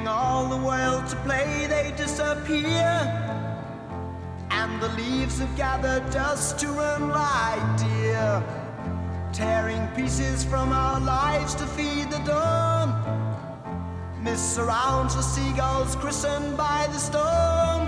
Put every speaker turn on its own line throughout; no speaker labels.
Leaving all the world to play, they disappear, and the leaves have gathered dust to run like deer, tearing pieces from our lives to feed the dawn. Mist surrounds the seagulls christened by the storm.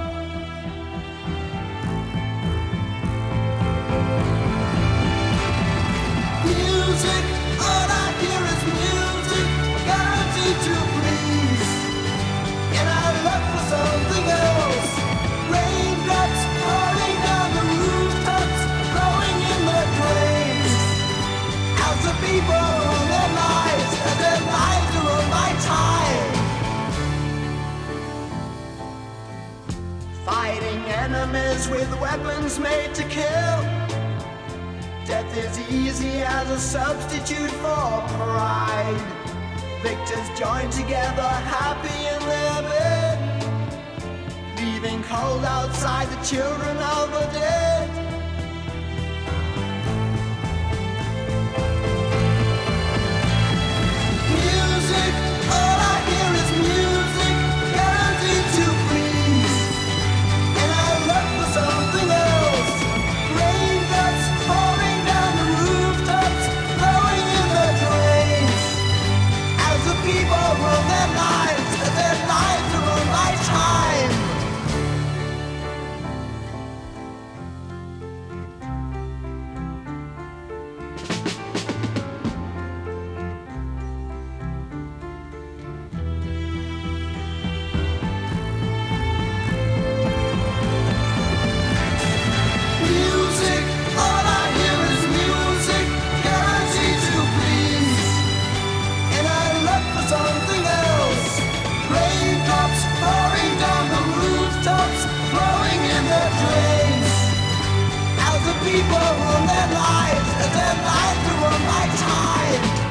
Music, all I hear is music, guaranteed to please. And I look for something else. Raindrops falling down the rooftops, blowing in the drains. As the people run their lives, as their lives are on my time. Fighting enemies with weapons made to kill. Death is easy as a substitute for pride. Victors join together, happy in their bed, leaving cold outside the children of the dead. Music, all I hear is music, guaranteed to please. And I look for something else. Raindrops falling down the rooftops, blowing in the drains. As the people run their lives, as their lives are on my time. Music, all I hear is music, guaranteed to please. And I look for something else. Raindrops pouring down the rooftops, flowing in the drains. As the people run their lives, as their lives are on my time.